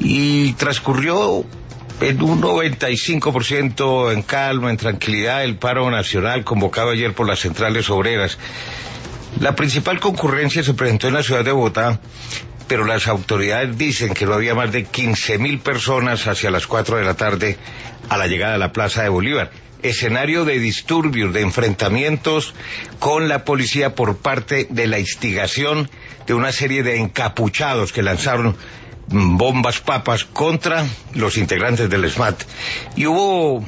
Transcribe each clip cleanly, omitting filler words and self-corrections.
y transcurrió en un 95% en calma, en tranquilidad, el paro nacional convocado ayer por las centrales obreras. La principal concurrencia se presentó en la ciudad de Bogotá, pero las autoridades dicen que no había más de 15.000 personas hacia las 4 de la tarde a la llegada a la Plaza de Bolívar. Escenario de disturbios, de enfrentamientos con la policía por parte de la instigación de una serie de encapuchados que lanzaron bombas papas contra los integrantes del SMAT. Y hubo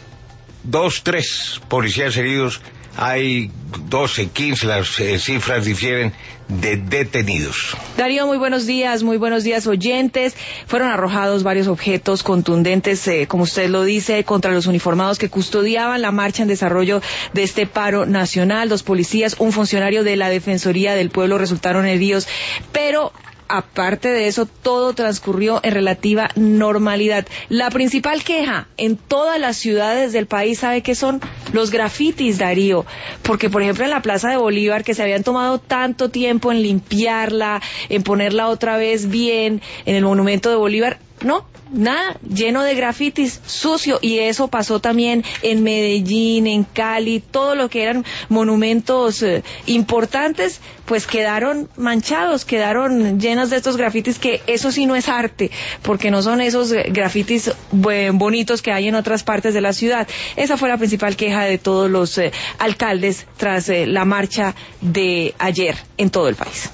3 policías heridos. Hay 12, 15, las cifras difieren, de detenidos. Darío, muy buenos días oyentes. Fueron arrojados varios objetos contundentes, como usted lo dice, contra los uniformados que custodiaban la marcha en desarrollo de este paro nacional. 2 policías, un funcionario de la Defensoría del Pueblo resultaron heridos, pero aparte de eso, todo transcurrió en relativa normalidad. La principal queja en todas las ciudades del país, ¿sabe qué son? Los grafitis, Darío. Porque, por ejemplo, en la Plaza de Bolívar, que se habían tomado tanto tiempo en limpiarla, en ponerla otra vez bien, en el monumento de Bolívar, no, nada, lleno de grafitis, sucio, y eso pasó también en Medellín, en Cali, todo lo que eran monumentos importantes, pues quedaron manchados, quedaron llenos de estos grafitis, que eso sí no es arte, porque no son esos grafitis bonitos que hay en otras partes de la ciudad. Esa fue la principal queja de todos los alcaldes tras la marcha de ayer en todo el país.